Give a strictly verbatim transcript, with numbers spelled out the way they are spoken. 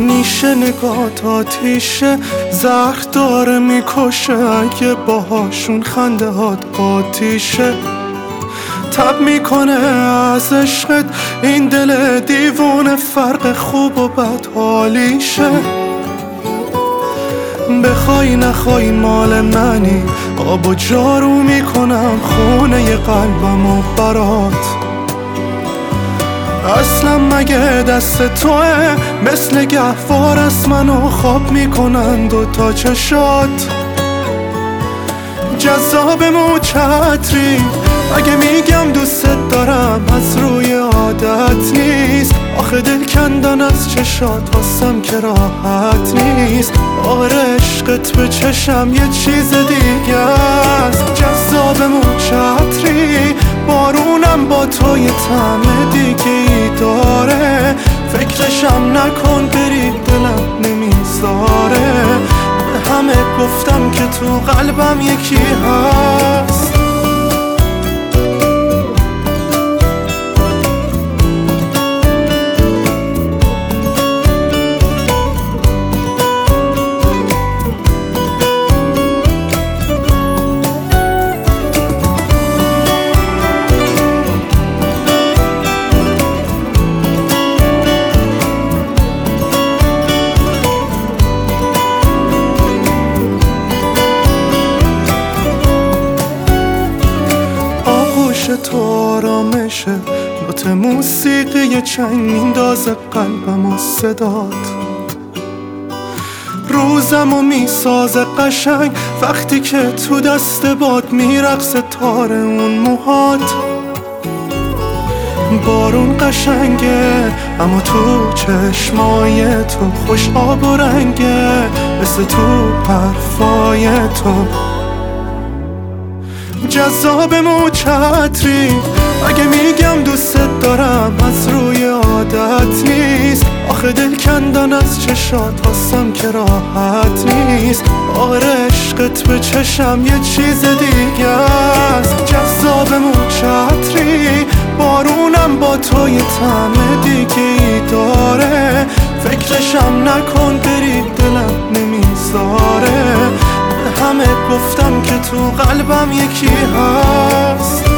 نیشه نگات آتیشه، زهر داره میکشه اگه باهاشون خنده هات آتیشه. تب میکنه از عشقت این دل دیوونه، فرق خوب و بد حالیشه. بخوای نخوای مال منی، آب و جارو میکنم خونه ی قلبم و برات. اصلا مگه دست توه؟ مثل گهوار از منو خواب میکنن دوتا چشات. جذاب مو چتری اگه میگم دوست دارم از روی عادت نیست. آخه دل کندن از چشات واسم که راحت نیست. آره عشقت به چشم یه چیز دیگه است. جذاب مو چتری بارونم با تو یه طعم دیگه ای داره. فکرشم نکن بری دلم نمیذاره. به همه گفتم که تو قلبم یکی هست. تو آرامشه، نوت موسیقی چنگ میندازه قلبم و صدات. روزم و میسازه قشنگ وقتی که تو دست باد میرقصه تار اون موهات. بارون قشنگه اما تو چشمای تو خوش آب و رنگه، مثل تو حرفای تو. جذاب مو چتری اگه میگم دوست دارم از روی عادت نیست. آخه دل کندن از چشات واسم که راحت نیست. آره عشقت به چشم یه چیز دیگه است. جذاب مو چتری بارونم با تو یه طعم دیگه ای داره. فکرشم نکن بری دلم نمیذاره. همه گفتم که تو قلبم یکی هست.